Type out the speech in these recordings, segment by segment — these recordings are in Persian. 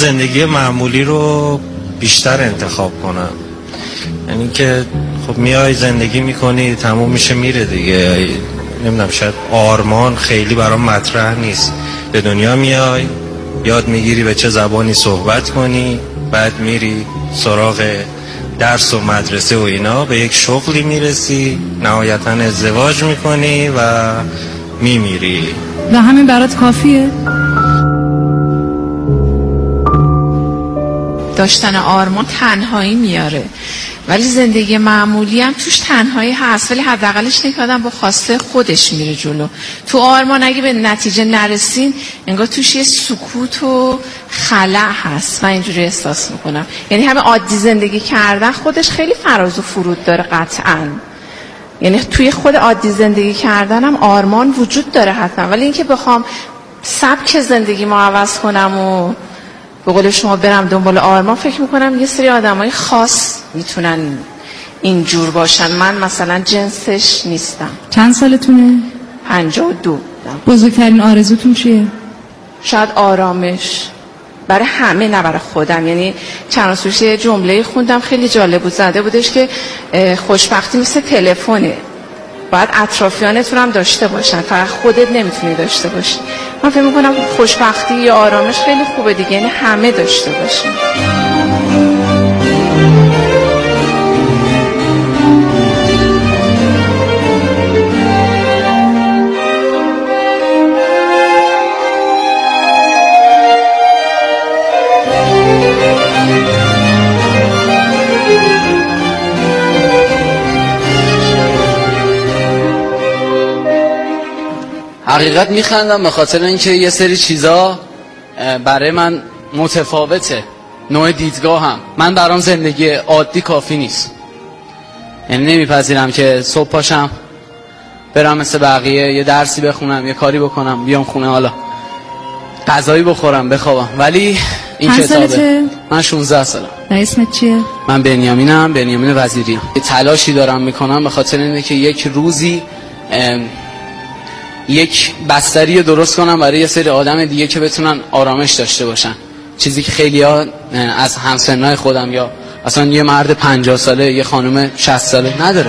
زندگی معمولی رو بیشتر انتخاب کنم. یعنی که خب میای زندگی میکنی تموم میشه میره دیگه. نمیدونم شاید آرمان خیلی برام مطرح نیست. به دنیا میای یاد میگیری به چه زبانی صحبت کنی، بعد میری سراغ درس و مدرسه و اینا، به یک شغلی میرسی، نهایتا ازدواج میکنی و میمیری و همین برات کافیه؟ داشتن آرمان تنهایی میاره، ولی زندگی معمولی هم توش تنهایی هست، ولی حداقلش نکادم با خواسته خودش میره جلو. تو آرمان اگه به نتیجه نرسین انگار توش یه سکوت و خلأ هست. من اینجوری احساس میکنم. یعنی همه عادی زندگی کردن خودش خیلی فراز و فرود داره قطعاً. یعنی توی خود عادی زندگی کردن هم آرمان وجود داره حتما، ولی اینکه بخوام سبک زندگی ما عوض کنم و به قول شما برم دنبال آرمان، فکر میکنم یه سری آدمای خاص میتونن اینجور باشن. من مثلا جنسش نیستم. چند سالتونه؟ 52. بزرگترین آرزوتون چیه؟ شاید آرامش برای همه، نه برای خودم. یعنی چند روز پیش یه جمله خوندم خیلی جالب بود، زده بودش که خوشبختی مثل تلفنه، باید اطرافیانتون هم داشته باشن، فقط خودت نمیتونی داشته باشی. من فکر میکنم خوشبختی یا آرامش خیلی خوبه دیگه، یعنی همه داشته باشن. حقیقت میخندم به خاطر اینکه یه سری چیزا برای من متفاوته. نوع دیدگاهم، من برام زندگی عادی کافی نیست. یعنی نمیپذیرم که صبح پاشم برم مثل بقیه یه درسی بخونم، یه کاری بکنم، بیام خونه حالا غذایی بخورم بخوابم. ولی این کتابه. من 16 سالم. و اسمت چیه؟ من بنیامینم، بنیامین وزیریم. تلاشی دارم میکنم به خاطر اینه که یک روزی یک بستری درست کنم برای یه سری آدم دیگه که بتونن آرامش داشته باشن، چیزی که خیلی ها از همسنای خودم یا اصلا یه مرد 50 ساله یه خانم 60 ساله نداره.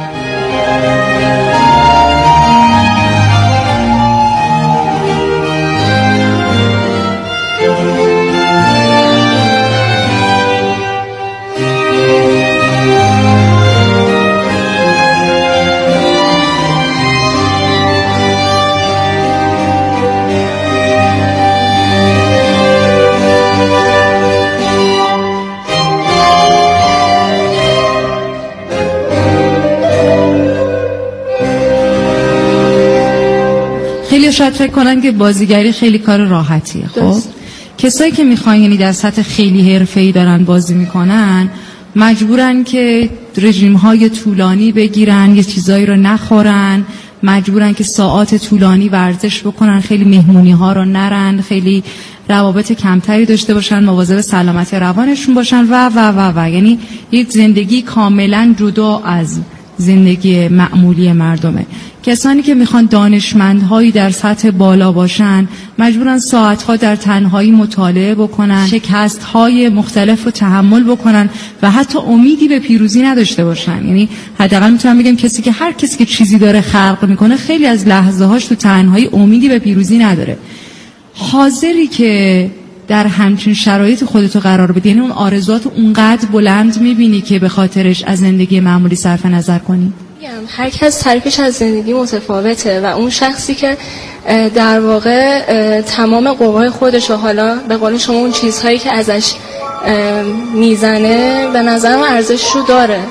خیلی شاید فکر کنن که بازیگری خیلی کار راحتیه. خب کسایی که میخوان یعنی در سطح خیلی حرفه‌ای دارن بازی میکنن مجبورن که رژیم‌های طولانی بگیرن، یه چیزایی رو نخورن، مجبورن که ساعات طولانی ورزش بکنن، خیلی مهمونی‌ها رو نرن، خیلی روابط کمتری داشته باشن، مواظب سلامتی روانشون باشن و یعنی یک زندگی کاملا جدا از زندگی معمولی مردمه. کسانی که میخوان دانشمندهایی در سطح بالا باشن مجبورن ساعتها در تنهایی مطالعه بکنن، شکستهای مختلف رو تحمل بکنن و حتی امیدی به پیروزی نداشته باشن. یعنی حداقل میتونم بگم هر کسی که چیزی داره خلق میکنه خیلی از لحظه هاش تو تنهایی امیدی به پیروزی نداره. حاضری که در همچین شرایط خودتو قرار بدی، یعنی اون آرزوات اونقدر بلند میبینی که به خاطرش از زندگی معمولی صرف نظر کنی؟ هر کس تعریفش از زندگی متفاوته و اون شخصی که در واقع تمام قوای خودش و حالا به قول شما اون چیزهایی که ازش میزنه به نظرم ارزشش رو داره.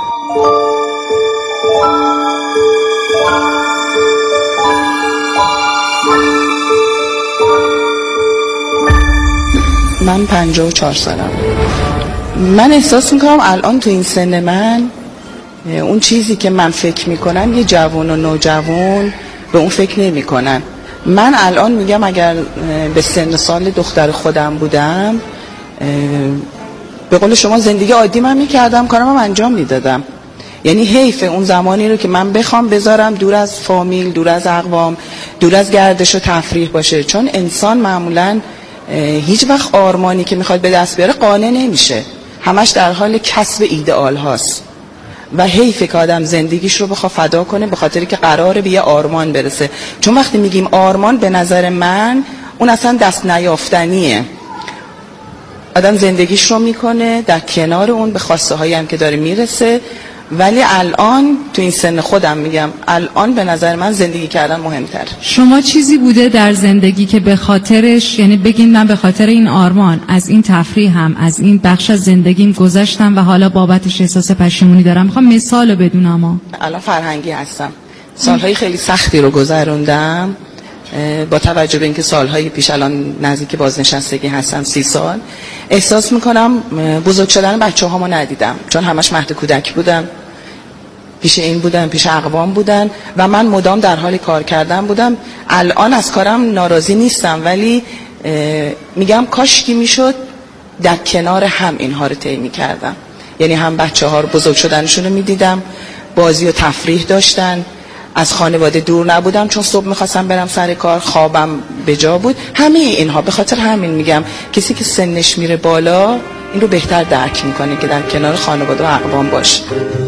من 54 سالم. من احساس میکنم الان تو این سن من اون چیزی که من فکر میکنم یه جوان و نوجوان به اون فکر نمیکنن. من الان میگم اگر به سن سال دختر خودم بودم به قول شما زندگی عادی من میکردم، کارم هم انجام میدادم. یعنی حیف اون زمانی رو که من بخوام بذارم دور از فامیل، دور از اقوام، دور از گردش و تفریح باشه، چون انسان معمولاً هیچ وقت آرمانی که میخواد به دست بیاره قانع نمیشه، همش در حال کسب ایدئال هاست و حیفه که آدم زندگیش رو بخواد فدا کنه به خاطری که قراره به یه آرمان برسه. چون وقتی میگیم آرمان، به نظر من اون اصلا دست نیافتنیه. آدم زندگیش رو میکنه، در کنار اون به خواسته هایی هم که داره میرسه. ولی الان تو این سن خودم میگم الان به نظر من زندگی کردن مهمتر. شما چیزی بوده در زندگی که به خاطرش، یعنی بگین من به خاطر این آرمان از این تفریح هم از این بخش از زندگیم گذشتم و حالا بابتش احساس پشیمونی دارم؟ میخوام مثالو بدونم. الان فرهنگی هستم، سالهای خیلی سختی رو گذروندم با توجه به اینکه سالهای پیش الان نزدیک بازنشستگی هستم 30 سال. احساس میکنم بزرگ شدن بچه هامو ندیدم، چون همش مهد کودک بودم، پیش این بودن، پیش اقوام بودن و من مدام در حال کار کردن بودم. الان از کارم ناراضی نیستم، ولی میگم کاشکی میشد در کنار هم اینها رو طی میکردم. یعنی هم بچه ها رو بزرگ شدنشون رو میدیدم، بازی و تفریح داشتن، از خانواده دور نبودم چون صبح میخواستم برم سر کار، خوابم به جا بود. همه اینها به خاطر همین میگم کسی که سنش میره بالا این رو بهتر درک میکنه که در کنار خانواده و اقوام باشه.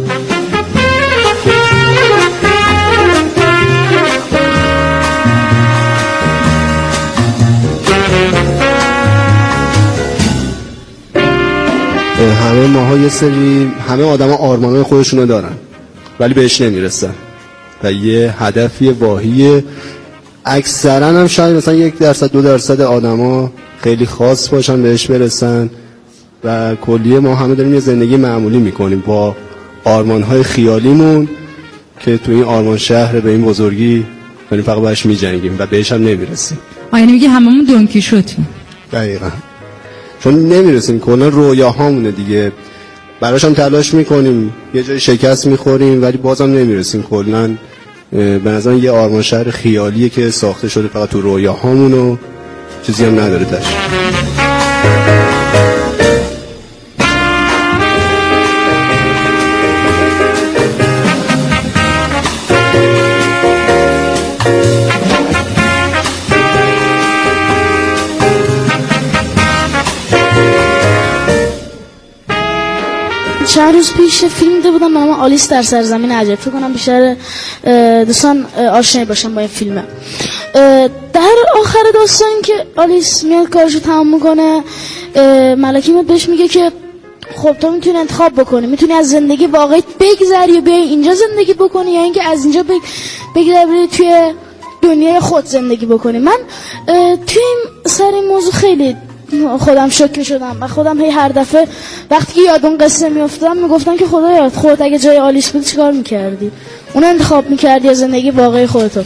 همه ماها یه سری، همه آدما آرمانای خودشونو دارن ولی بهش نمیرسن و یه هدفی واهیه. اکثرا هم شاید مثلا 1% 2% آدما خیلی خاص باشن بهش برسن و کلیه ما همه داریم یه زندگی معمولی میکنیم با آرمانهای خیالیمون که تو این آرمان شهر به این بزرگی داریم فقط باش میجنگیم و بهش هم نمیرسیم. یعنی میگه هممون دونکی شدیم. دقیقاً، چون نمیرسیم، کلا رویاهامونه دیگه، براش هم تلاش میکنیم، یه جای شکست میخوریم ولی بازم نمیرسیم. کلا به نظر یه آرمان شهر خیالیه که ساخته شده فقط تو رویاهامون و چیزی هم نداره تاش. چند روز پیش فیلم دیده بودم به نام آلیس در سرزمین عجب. فکر کنم بیشتر دوستان آشنا باشن با این فیلمه. در آخر داستان که آلیس میاد کارشو تمام میکنه، ملکی میاد بهش میگه که خب تو میتونی انتخاب بکنی، میتونی از زندگی واقعی بگذری و بیای اینجا زندگی بکنی یا اینکه از اینجا بگذری توی دنیای خود زندگی بکنی. من توی این سر این موضوع خیلی خودم شوکه شدم و خودم هی هر دفعه وقتی که یاد اون قصه میافتادم میگفتم که خدایا خودت اگه جای آلیس بودی چیکار میکردی؟ اون انتخاب میکردی یا زندگی واقعی خودتو؟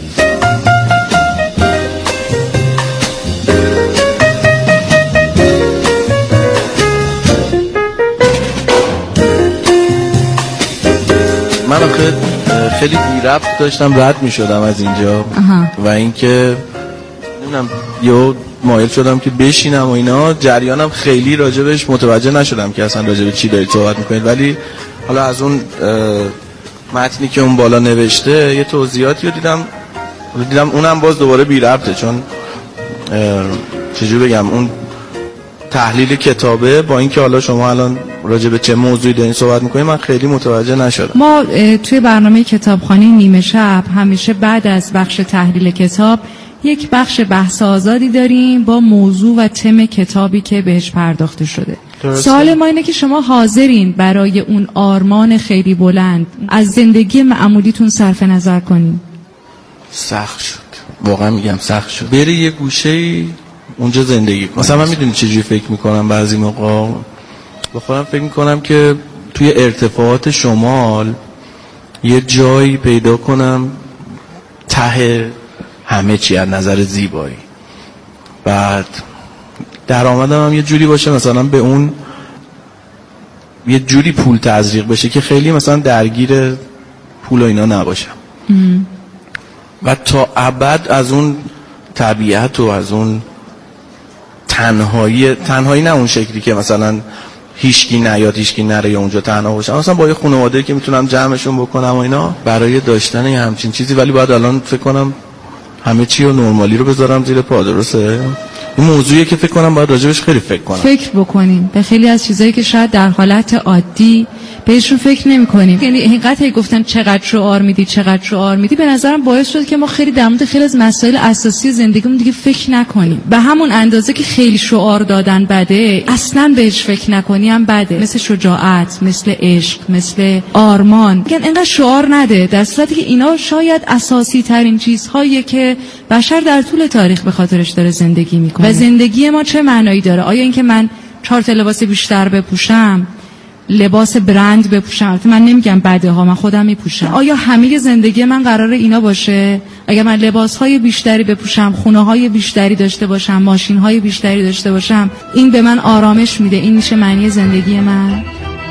من خیلی بی ربط داشتم رد میشدم از اینجا و اینکه نمیدونم یه مایل شدم که بشینم و اینا، جریانم خیلی راجبش متوجه نشدم که اصلا راجب چی دارید صحبت میکنید. ولی حالا از اون متنی که اون بالا نوشته یه توضیحاتی رو دیدم اونم باز دوباره بی ربطه، چون چجور بگم اون تحلیل کتابه با اینکه حالا شما الان راجب چه موضوعی دارین صحبت میکنید من خیلی متوجه نشدم. ما توی برنامه کتابخانه نیمه شب همیشه بعد از بخش تحلیل کتاب یک بخش بحث آزادی داریم با موضوع و تم کتابی که بهش پرداخته شده. سوال ما اینه که شما حاضرین برای اون آرمان خیلی بلند از زندگی معمولیتون صرف نظر کنین؟ سخت شد، واقعا میگم سخت شد. بری یه گوشه اونجا زندگی کنم. مثلا من میدونی چجوری فکر میکنم بعضی موقع با خودم فکر میکنم که توی ارتفاعات شمال یه جایی پیدا کنم ته همه چی از نظر زیبایی، بعد درآمدم هم یه جوری باشه مثلا به اون یه جوری پول تزریق بشه که خیلی مثلا درگیر پول و اینا نباشم و تا ابد از اون طبیعت و از اون تنهایی نه اون شکلی که مثلا هیچکی نیاد هیچکی نره یا اونجا تنها باشم، مثلا با یه خانواده که میتونم جمعشون بکنم و اینا برای داشتن یه همچین چیزی. ولی باید الان فکر کنم همه چی و نرمالی رو بذارم زیر پا، درسته؟ این موضوعیه که فکر کنم باید راجبش خیلی فکر کنم. فکر بکنیم به خیلی از چیزایی که شاید در حالت عادی بهشون فکر نمی‌کنیم. یعنی اینقدر گفتن چقدر شعار میدی به نظرم باعث شد که ما خیلی در مورد خیلی از مسائل اساسی زندگیمون دیگه فکر نکنیم. به همون اندازه که خیلی شعار دادن بده، اصلاً بهش فکر نکنی هم بده. مثل شجاعت، مثل عشق، مثل آرمان. میگن اینقدر شعار نده، در صورتی که اینا شاید اساسی ترین چیزهایی که بشر در طول تاریخ به خاطرش داره زندگی میکنه. و زندگی ما چه معنایی داره؟ آیا اینکه من 4 تا لباس بیشتر بپوشم، لباس برند بپوشم، البته من نمیگم بده ها، من خودم میپوشم، آیا همه زندگی من قراره اینا باشه؟ اگر من لباسهای بیشتری بپوشم، خونه‌های بیشتری داشته باشم، ماشین‌های بیشتری داشته باشم، این به من آرامش میده؟ این میشه معنی زندگی من؟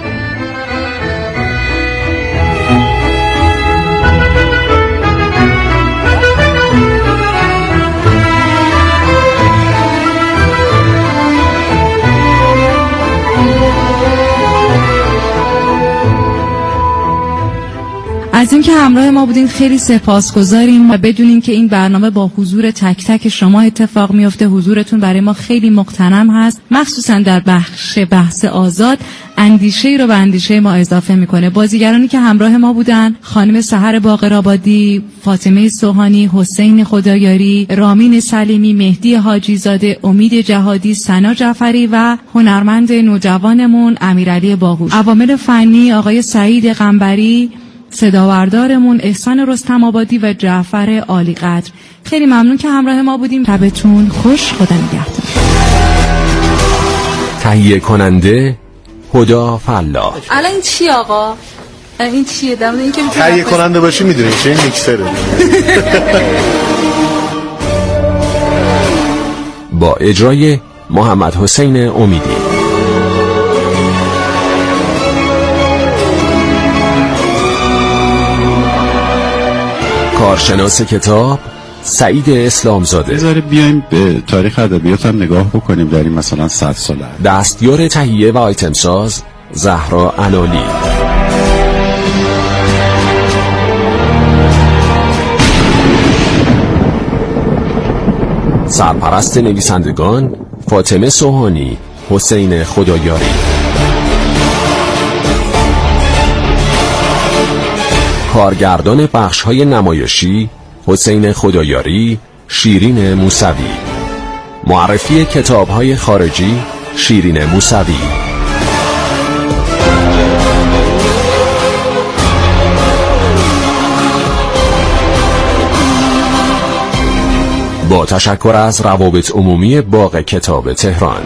از اینکه همراه ما بودین خیلی سپاسگزاریم و بدونین که این برنامه با حضور تک تک شما اتفاق میفته. حضورتون برای ما خیلی مغتنم هست، مخصوصا در بحث آزاد اندیشه‌ای رو به اندیشه ما اضافه میکنه. بازیگرانی که همراه ما بودن: خانم سحر باقرآبادی، فاطمه سوهانی، حسین خدایاری، رامین سلیمی، مهدی حاجی زاده، امید جهادی، سنا جعفری و هنرمند نوجوانمون امیرعلی باهوش. عوامل فنی آقای سعید قنبری، صداوردارمون احسان رستم آبادی و جعفر عالیقدر. خیلی ممنون که همراه ما بودیم. شبتون خوش، خدا نگهدار. تهیه کننده هدا فلاح. الان این چی آقا؟ این چیه؟ در مورد اینکه تهیه کننده باشی میدونی چه؟ این میکسره. با اجرای محمد حسین امیدی. کارشناس کتاب سعید اسلامزاده. بذاره بیایم به تاریخ ادبیات هم نگاه بکنیم در این مثلا 100 ساله. دستیار تهیه و آیتم ساز زهرا عنالی. سرپرست نویسندگان فاطمه سوهانی، حسین خدایاری. کارگردان بخش‌های نمایشی حسین خدایاری، شیرین موسوی. معرفی کتاب‌های خارجی شیرین موسوی. با تشکر از روابط عمومی باغ کتاب تهران.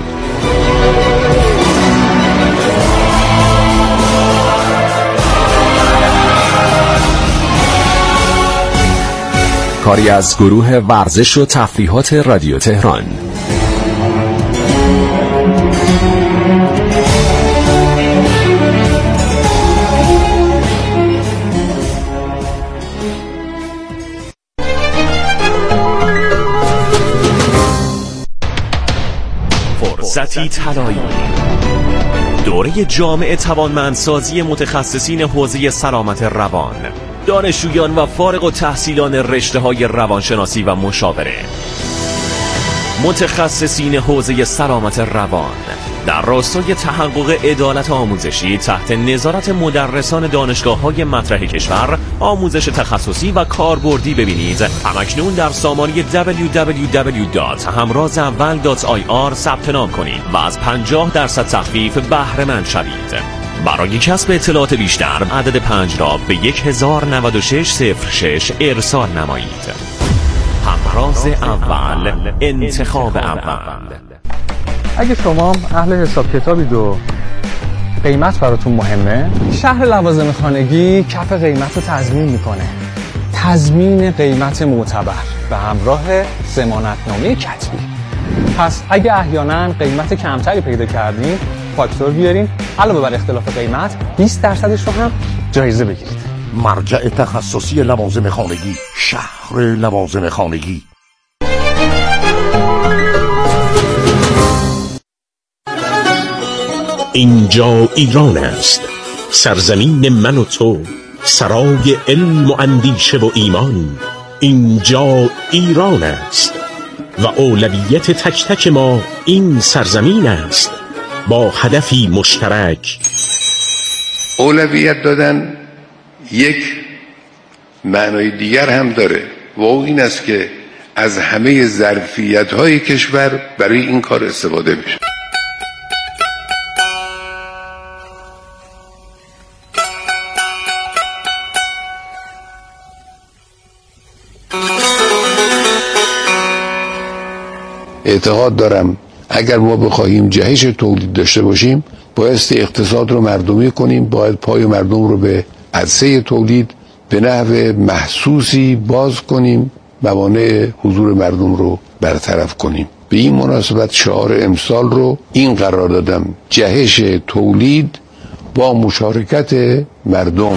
کاری از گروه ورزش و تفریحات رادیو تهران. فرصتی طلایی، دوره جامع توانمندسازی متخصصین حوزه سلامت روان، دانشجویان و فارغ التحصیلان رشته‌های روانشناسی و مشاوره، متخصصین حوزه سلامت روان در راستای تحقق عدالت آموزشی تحت نظارت مدرسان دانشگاه‌های مطرح کشور. آموزش تخصصی و کاربردی ببینید همکنون در سامانه www.hamrazawal.ir ثبت نام کنید و از 50% تخفیف بهره مند شوید. برای کسب اطلاعات بیشتر عدد 5 را به 109606 ارسال نمایید. همراز اول، انتخاب اول. اگه شما اهل حساب کتابید و قیمت براتون مهمه، شهر لوازم خانگی کف قیمت رو تضمین میکنه. تضمین قیمت معتبر به همراه ضمانتنامه کتبی. پس اگه احیانا قیمت کمتری پیدا کردین، فاکتور بیارین، علاوه بر اختلاف قیمت 20% رو هم جایزه بگیرید. مرجع تخصصی لوازم خانگی، شهر لوازم خانگی. اینجا ایران است، سرزمین من و تو، سرای علم و اندیشه و ایمان. اینجا ایران است. و اولویت تک تک ما این سرزمین است با هدفی مشترک. اولویت دادن یک معنای دیگر هم داره و این است که از همه ظرفیت‌های کشور برای این کار استفاده بشه. اعتقاد دارم اگر ما بخواهیم جهش تولید داشته باشیم بایستی اقتصاد رو مردمی کنیم، باید پای مردم رو به عرصه تولید به نحو محسوسی باز کنیم، موانع حضور مردم رو برطرف کنیم. به این مناسبت شعار امسال رو این قرار دادم: جهش تولید با مشارکت مردم.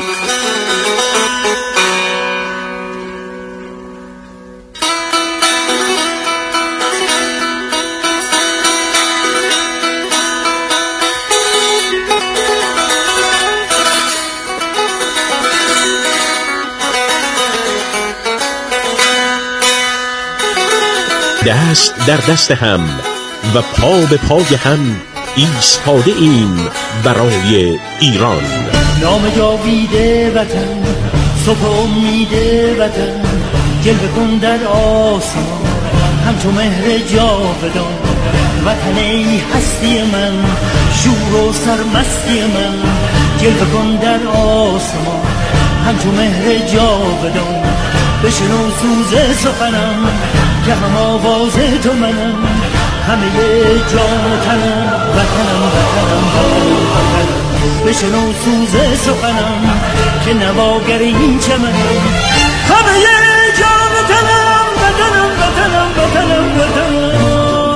دست در دست هم و پا به پای هم ایستاده ایم برای ایران. نام جاویده وطن، صبح امید وطن، جلوه کن در آسمان همچو مهر جاودان. وطن ای هستی من، شور و سرمستی من، جلوه کن در آسمان همچو مهر جاودان. بشنو سوز سخنم که هم آواز تو منم، همه جان و تنم، وطنم وطنم وطنم وطنم. بشنو سوز سخنم که نواگر این چمنم، همه جان و تنم، وطنم وطنم وطنم وطنم.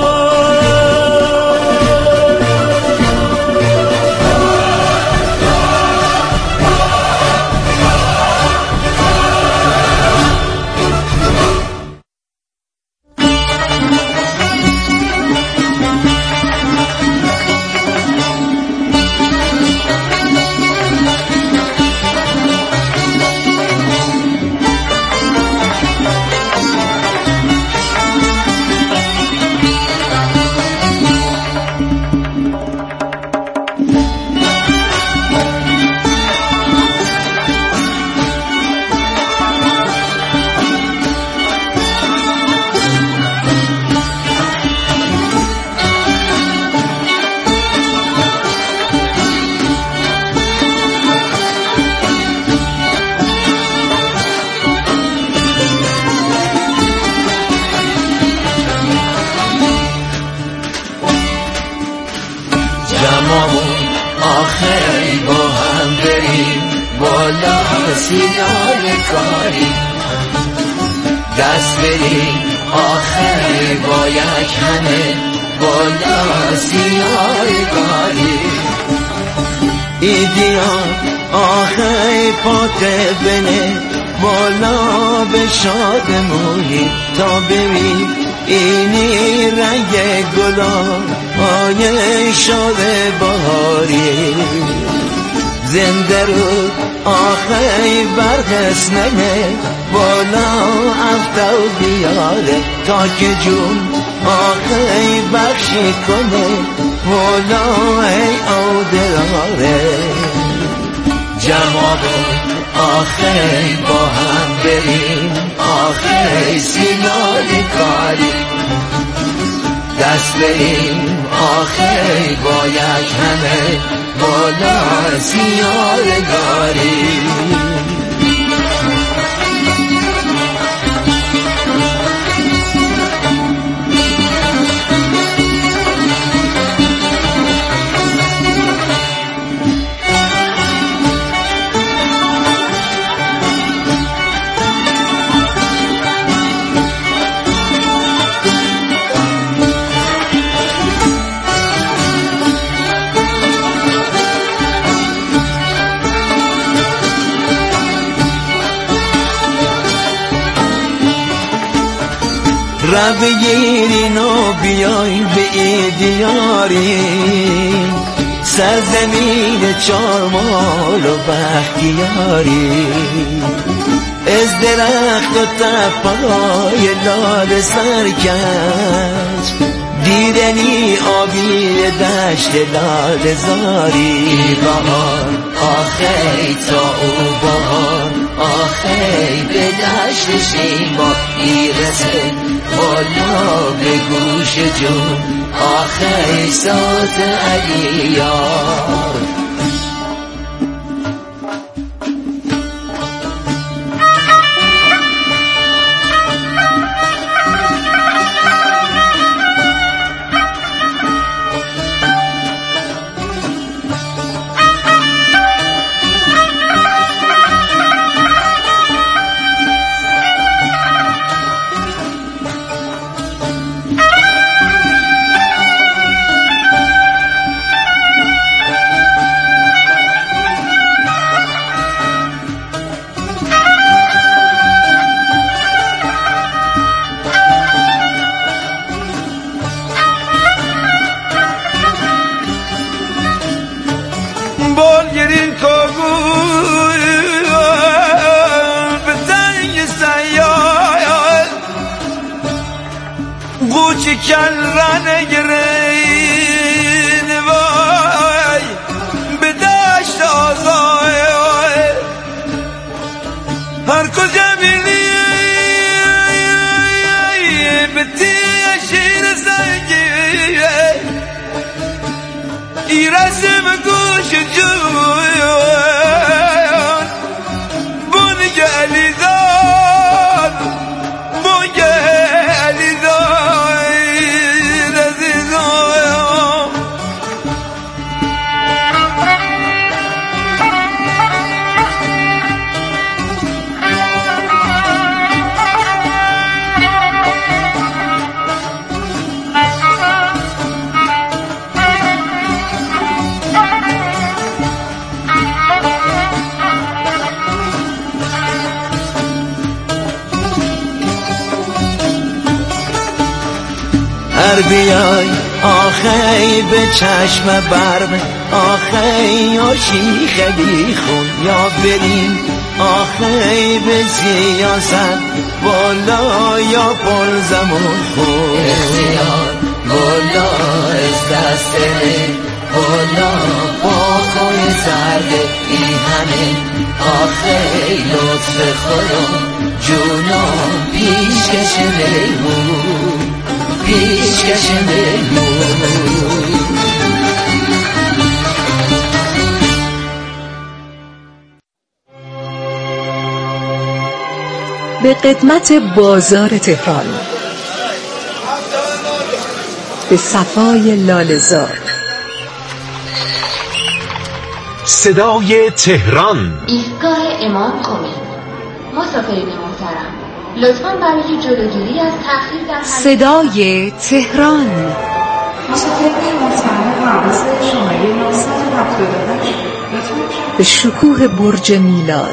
دست بریم آخر با یک همه بالا سیاه کاری. ایدیان آخر پاته بنه بالا به شادمونی تا ببین اینی رنگ گلان آیه شاد بهاری. زنده رو آخری برقص نمه بالا افتاو بیاره تا که جون آخری بخشی کنه بالا ای او دلاره. جمع بود آخری با هم بریم آخری سینال کاری. دست بریم آخری با یک همه بالا سیارگاری. بگیرین و بیاین به ایدیاری سرزمین چارمال و بختیاری. از درخت و تپه‌های لاله سرکش دیدنی آبی دشت لاله زاری بهار آخی تا او بهار آخی به دشت شیما میرسه بالا به گوش جون آخی صوت علی یار کل رنگرین وای به دشت آزای هر کجا بینی به تیه شیر سنگی ایرسه به گوش جویان بونگ علی داد بونگ علی داد بیای آخی به چشم برم آخی یا شیخ بی خون یا بریم آخی به سیاست بالا یا پر زمان خون اختیار بالا از دست بالا با خوی زرده این همه آخی لطف خدا جونم پیشکش میمون پیشکش میمون به قدمت بازار تهران به صفای لاله‌زار صدای تهران ایستگاه امام خمینی مسافرین محترم لطفاً برای جلوگیری از تأخیر در صدای تهران مسافرین محترم حواس شماره 978 به شکوه برج میلاد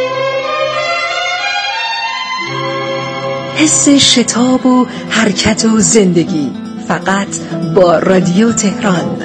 حس شتاب و حرکت و زندگی فقط با رادیو تهران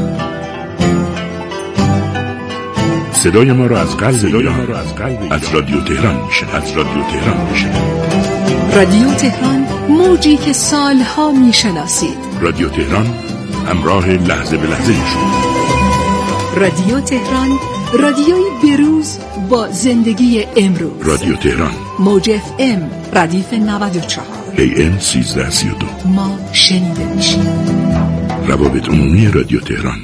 صدای ما را از قلب ایران از رادیو تهران میشه رادیو تهران موجی که سالها میشناسید رادیو تهران همراه لحظه به لحظه شما رادیو تهران رادیوی بروز با زندگی امروز رادیو تهران موج FM ردیف 94 AM 1332 ما شنیده میشیم روابط عمومی رادیو تهران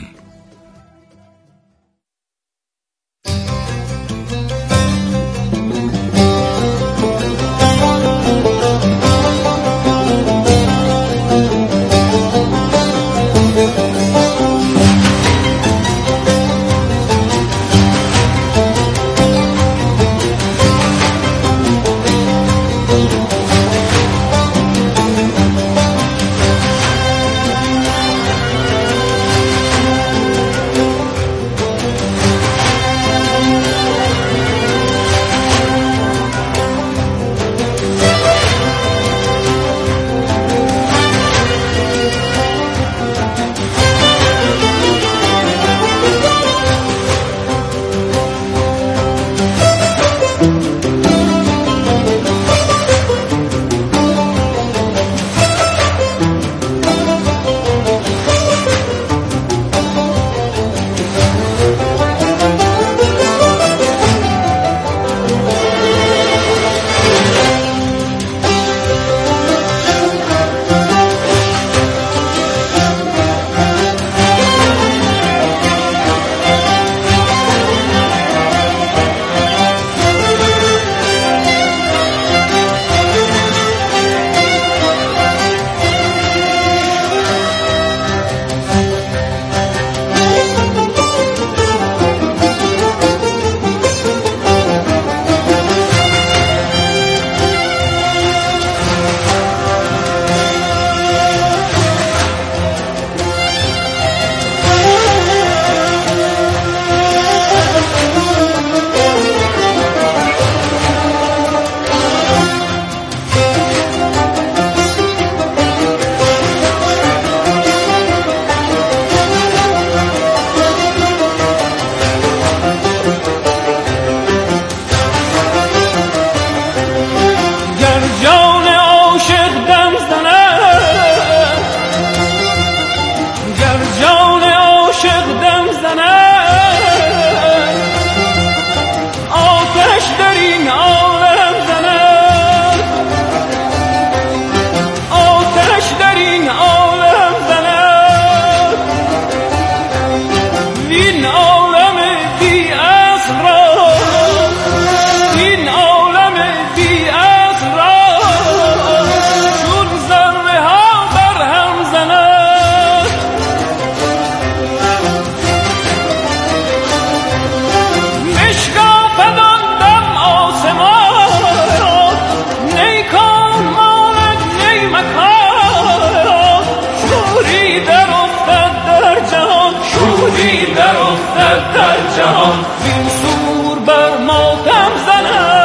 جهان این سور بر ماتم زند.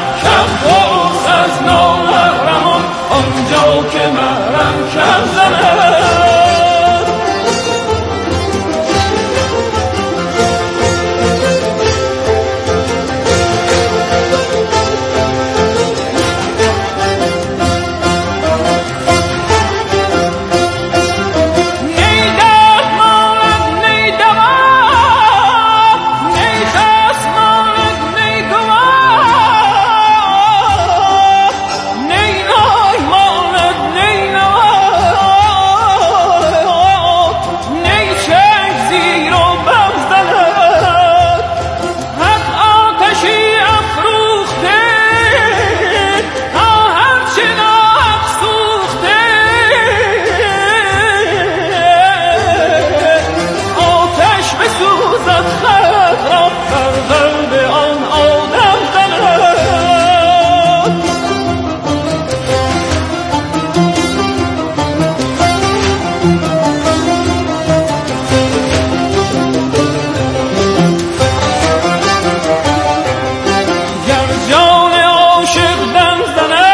آنجا که محرم کم زند.